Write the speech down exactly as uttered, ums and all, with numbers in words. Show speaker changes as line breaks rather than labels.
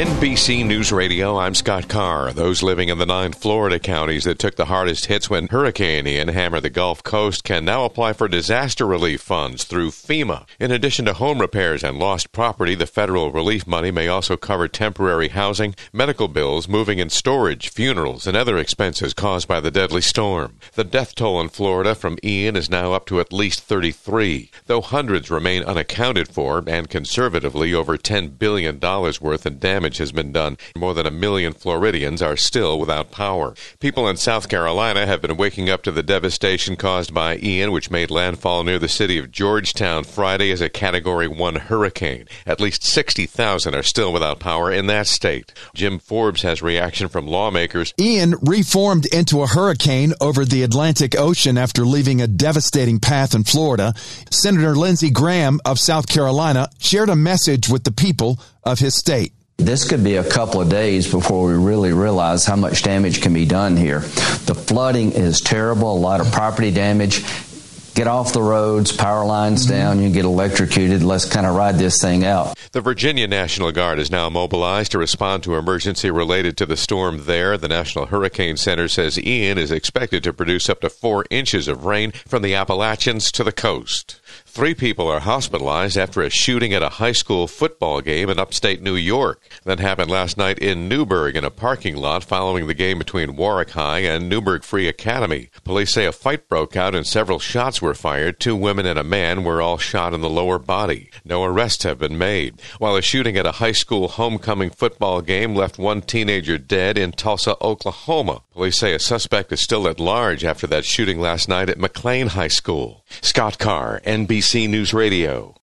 N B C News Radio, I'm Scott Carr. Those living in the nine Florida counties that took the hardest hits when Hurricane Ian hammered the Gulf Coast can now apply for disaster relief funds through FEMA. In addition to home repairs and lost property, the federal relief money may also cover temporary housing, medical bills, moving and storage, funerals, and other expenses caused by the deadly storm. The death toll in Florida from Ian is now up to at least thirty-three, though hundreds remain unaccounted for, and conservatively over ten billion dollars worth in damage has been done. More than a million Floridians are still without power. People in South Carolina have been waking up to the devastation caused by Ian, which made landfall near the city of Georgetown Friday as a Category one hurricane. At least sixty thousand are still without power in that state. Jim Forbes has reaction from lawmakers.
Ian reformed into a hurricane over the Atlantic Ocean after leaving a devastating path in Florida. Senator Lindsey Graham of South Carolina shared a message with the people of his state.
This could be a couple of days before we really realize how much damage can be done here. The flooding is terrible, a lot of property damage. Get off the roads, power lines mm-hmm. down, you get electrocuted. Let's kind of ride this thing out.
The Virginia National Guard is now mobilized to respond to emergency related to the storm there. The National Hurricane Center says Ian is expected to produce up to four inches of rain from the Appalachians to the coast. Three people are hospitalized after a shooting at a high school football game in upstate New York. That happened last night in Newburgh in a parking lot following the game between Warwick High and Newburgh Free Academy. Police say a fight broke out and several shots were fired. Two women and a man were all shot in the lower body. No arrests have been made. While a shooting at a high school homecoming football game left one teenager dead in Tulsa, Oklahoma. Police say a suspect is still at large after that shooting last night at McLean High School. Scott Carr, N B C News Radio.